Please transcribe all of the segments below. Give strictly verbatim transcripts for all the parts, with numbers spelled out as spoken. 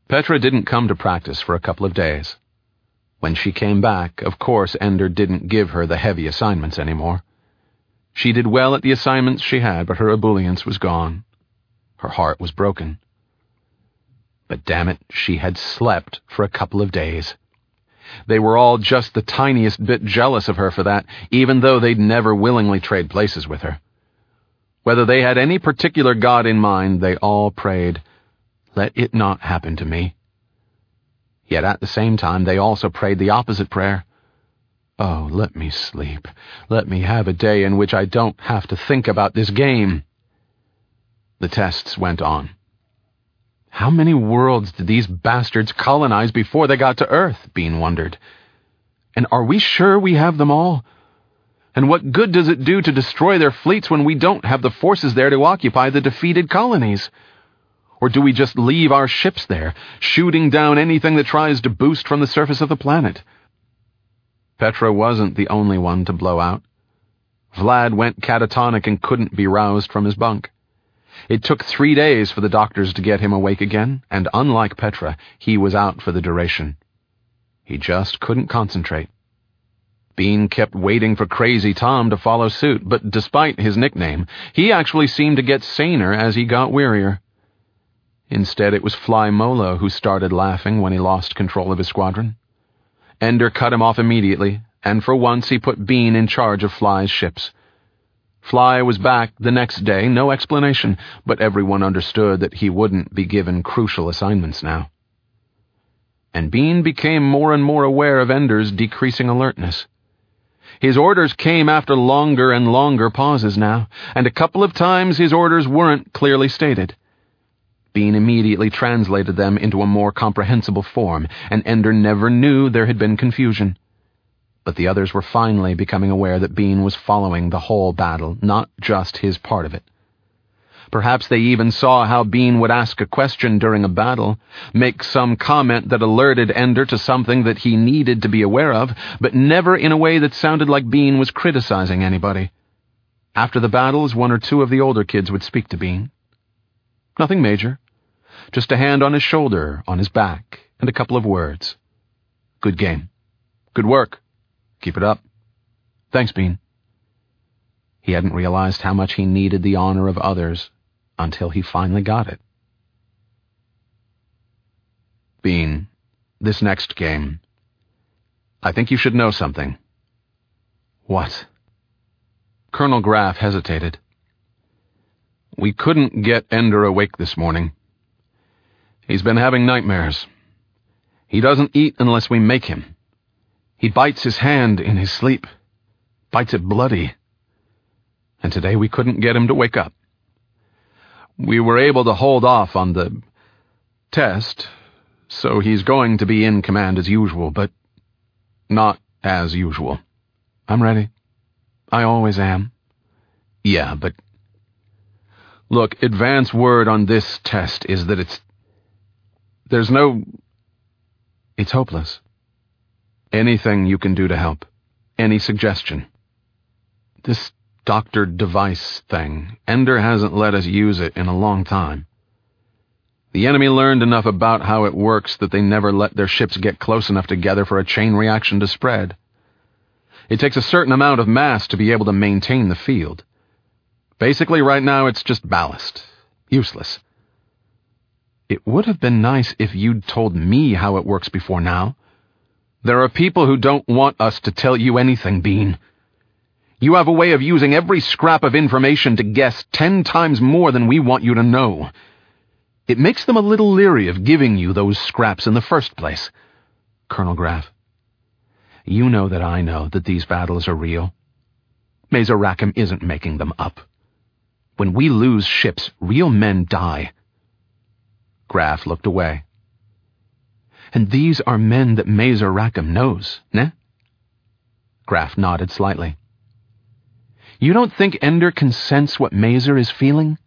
Petra didn't come to practice for a couple of days. When she came back, of course Ender didn't give her the heavy assignments anymore. She did well at the assignments she had, but her ebullience was gone. Her heart was broken. But damn it, she had slept for a couple of days. They were all just the tiniest bit jealous of her for that, even though they'd never willingly trade places with her. Whether they had any particular god in mind, they all prayed, "Let it not happen to me." Yet at the same time, they also prayed the opposite prayer. "Oh, let me sleep. Let me have a day in which I don't have to think about this game." The tests went on. How many worlds did these bastards colonize before they got to Earth, Bean wondered. And are we sure we have them all? And what good does it do to destroy their fleets when we don't have the forces there to occupy the defeated colonies? Or do we just leave our ships there, shooting down anything that tries to boost from the surface of the planet? Petra wasn't the only one to blow out. Vlad went catatonic and couldn't be roused from his bunk. It took three days for the doctors to get him awake again, and unlike Petra, he was out for the duration. He just couldn't concentrate. Bean kept waiting for Crazy Tom to follow suit, but despite his nickname, he actually seemed to get saner as he got wearier. Instead, it was Fly Molo who started laughing when he lost control of his squadron. Ender cut him off immediately, and for once he put Bean in charge of Fly's ships. Fly was back the next day, no explanation, but everyone understood that he wouldn't be given crucial assignments now. And Bean became more and more aware of Ender's decreasing alertness. His orders came after longer and longer pauses now, and a couple of times his orders weren't clearly stated. Bean immediately translated them into a more comprehensible form, and Ender never knew there had been confusion. But the others were finally becoming aware that Bean was following the whole battle, not just his part of it. Perhaps they even saw how Bean would ask a question during a battle, make some comment that alerted Ender to something that he needed to be aware of, but never in a way that sounded like Bean was criticizing anybody. After the battles, one or two of the older kids would speak to Bean. Nothing major, just a hand on his shoulder, on his back, and a couple of words. "Good game. Good work. Keep it up. Thanks, Bean." He hadn't realized how much he needed the honor of others until he finally got it. "Bean, this next game, I think you should know something." "What?" Colonel Graff hesitated. "We couldn't get Ender awake this morning. He's been having nightmares. He doesn't eat unless we make him. He bites his hand in his sleep, bites it bloody. And today we couldn't get him to wake up. We were able to hold off on the test, so he's going to be in command as usual, but not as usual." "I'm ready. I always am." "Yeah, but look, advance word on this test is that it's... There's no... It's hopeless. Anything you can do to help. Any suggestion. This doctor device thing, Ender hasn't let us use it in a long time. The enemy learned enough about how it works that they never let their ships get close enough together for a chain reaction to spread. It takes a certain amount of mass to be able to maintain the field. Basically, right now, it's just ballast. Useless. It would have been nice if you'd told me how it works before now. There are people who don't want us to tell you anything, Bean. You have a way of using every scrap of information to guess ten times more than we want you to know. It makes them a little leery of giving you those scraps in the first place. Colonel Graff, you know that I know that these battles are real. Mazer Rackham isn't making them up. When we lose ships, real men die. Graff looked away. And these are men that Mazer Rackham knows, ne? Graff nodded slightly. You don't think Ender can sense what Mazer is feeling?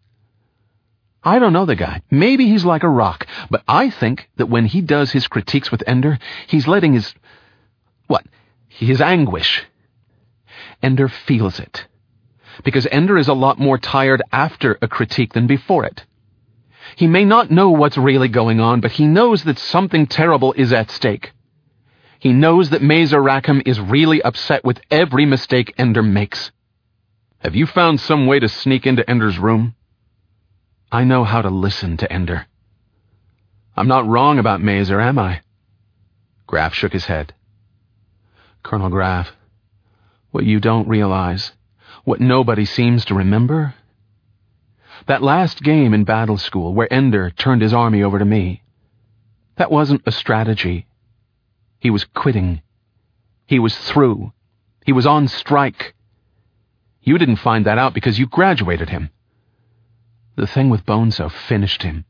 I don't know the guy. Maybe he's like a rock, but I think that when he does his critiques with Ender, he's letting his... what? His anguish. Ender feels it. Because Ender is a lot more tired after a critique than before it. He may not know what's really going on, but he knows that something terrible is at stake. He knows that Mazer Rackham is really upset with every mistake Ender makes. Have you found some way to sneak into Ender's room? I know how to listen to Ender. I'm not wrong about Mazer, am I? Graff shook his head. Colonel Graff, what you don't realize, what nobody seems to remember, that last game in Battle School where Ender turned his army over to me, that wasn't a strategy. He was quitting. He was through. He was on strike. You didn't find that out because you graduated him. The thing with Boneso finished him.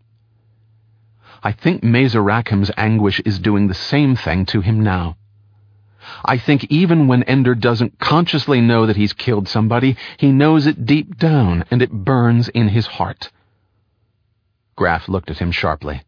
I think Mazer Rackham's anguish is doing the same thing to him now. I think even when Ender doesn't consciously know that he's killed somebody, he knows it deep down, and it burns in his heart. Graff looked at him sharply.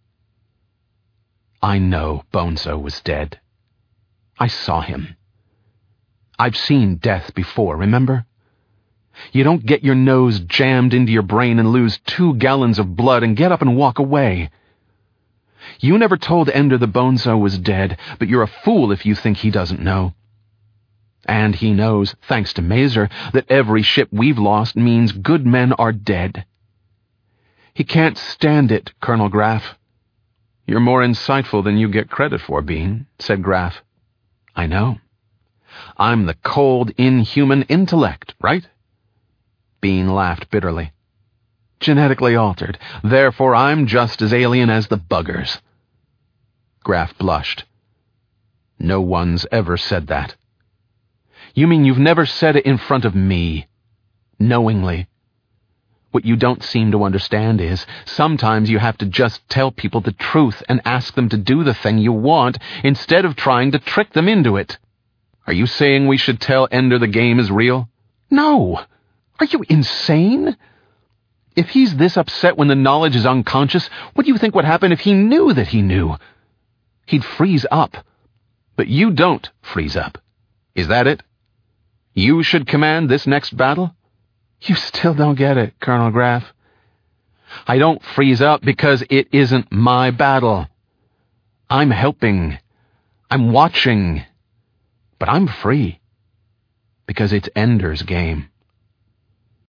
I know Boneso was dead. I saw him. I've seen death before, remember? You don't get your nose jammed into your brain and lose two gallons of blood and get up and walk away. You never told Ender the Boneso was dead, but you're a fool if you think he doesn't know. And he knows, thanks to Mazer, that every ship we've lost means good men are dead. He can't stand it, Colonel Graff. You're more insightful than you get credit for, Bean, said Graff. I know. I'm the cold, inhuman intellect, right? Bean laughed bitterly. Genetically altered. Therefore I'm just as alien as the buggers. Graff blushed. No one's ever said that. You mean you've never said it in front of me, knowingly? What you don't seem to understand is, sometimes you have to just tell people the truth and ask them to do the thing you want instead of trying to trick them into it. Are you saying we should tell Ender the game is real? No! Are you insane? If he's this upset when the knowledge is unconscious, what do you think would happen if he knew that he knew? He'd freeze up. But you don't freeze up. Is that it? You should command this next battle? You still don't get it, Colonel Graff. I don't freeze up because it isn't my battle. I'm helping. I'm watching. But I'm free. Because it's Ender's game.